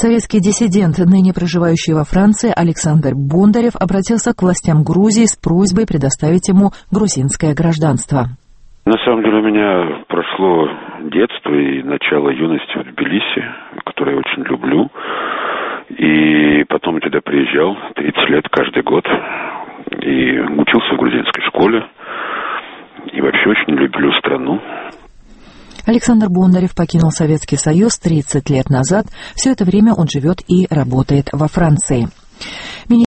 Советский диссидент, ныне проживающий во Франции, Александр Бондарев обратился к властям Грузии с просьбой предоставить ему грузинское гражданство. На самом деле у меня прошло детство и начало юности в Тбилиси, которое я очень люблю. И потом туда приезжал 30 лет каждый год и учился в грузинской школе. И вообще очень люблю страну. Александр Бондарев покинул Советский Союз 30 лет назад. Все это время он живет и работает во Франции.